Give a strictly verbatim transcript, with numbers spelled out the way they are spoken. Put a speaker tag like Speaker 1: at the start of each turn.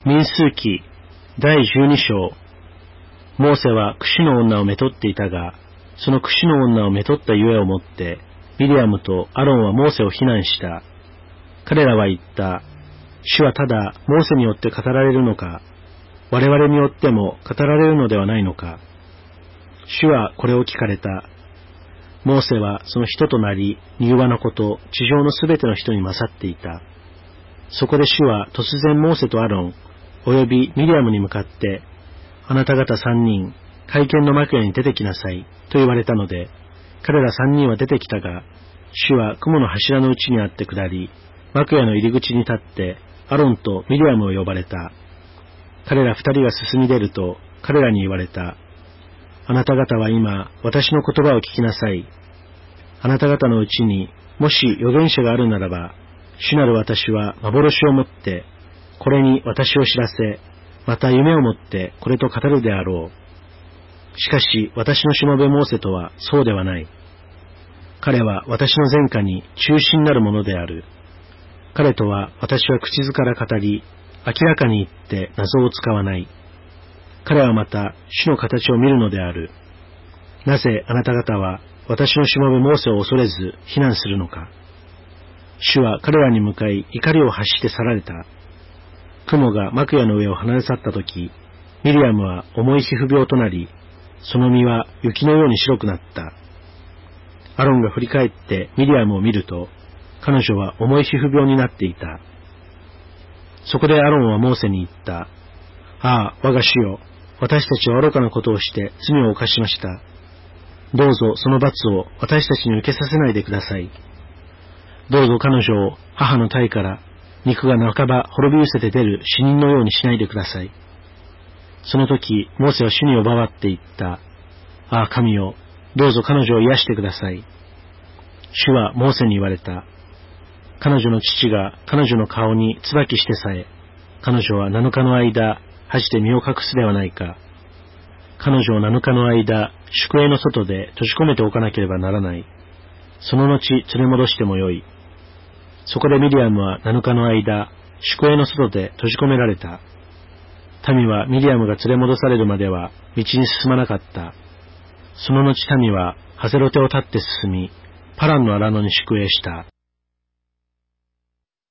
Speaker 1: 民数記だいじゅうに章。モーセは櫛の女をめとっていたが、その櫛の女をめとったゆえをもって、ミリアムとアロンはモーセを非難した。彼らは言った。主はただモーセによって語られるのか、我々によっても語られるのではないのか。主はこれを聞かれた。モーセはその人となり、柔和なこと、地上のすべての人に勝っていた。そこで主は突然モーセとアロン、およびミリアムに向かって、あなた方三人、会見の幕屋に出てきなさい、と言われたので、彼ら三人は出てきたが、主は雲の柱のうちにあって下り、幕屋の入り口に立って、アロンとミリアムを呼ばれた。彼ら二人が進み出ると、彼らに言われた。あなた方は今、私の言葉を聞きなさい。あなた方のうちに、もし預言者があるならば、主なる私は幻をもって、これに私を知らせ、また夢をもってこれと語るであろう。しかし私のしもべモーセとはそうではない。彼は私の前科に中心なるものである。彼とは私は口ずから語り、明らかに言って謎を使わない。彼はまた主の形を見るのである。なぜあなた方は私のしもべモーセを恐れず非難するのか。主は彼らに向かい怒りを発して去られた。雲が幕屋の上を離れ去ったとき、ミリアムは重い皮膚病となり、その身は雪のように白くなった。アロンが振り返ってミリアムを見ると、彼女は重い皮膚病になっていた。そこでアロンはモーセに言った。ああ、我が主よ、私たちは愚かなことをして罪を犯しました。どうぞその罰を私たちに受けさせないでください。どうぞ彼女を母の胎から肉が半ば滅び失せて出る死人のようにしないでください。その時、モーセは主に呼ばわって言った。ああ、神よ、どうぞ彼女を癒してください。主はモーセに言われた。彼女の父が彼女の顔に椿してさえ、彼女は七日の間、恥で身を隠すではないか。彼女を七日の間、宿営の外で閉じ込めておかなければならない。その後、連れ戻してもよい。そこでミリアムは七日の間、宿営の外で閉じ込められた。民はミリアムが連れ戻されるまでは道に進まなかった。その後民はハゼロテを立って進み、パランの荒野に宿営した。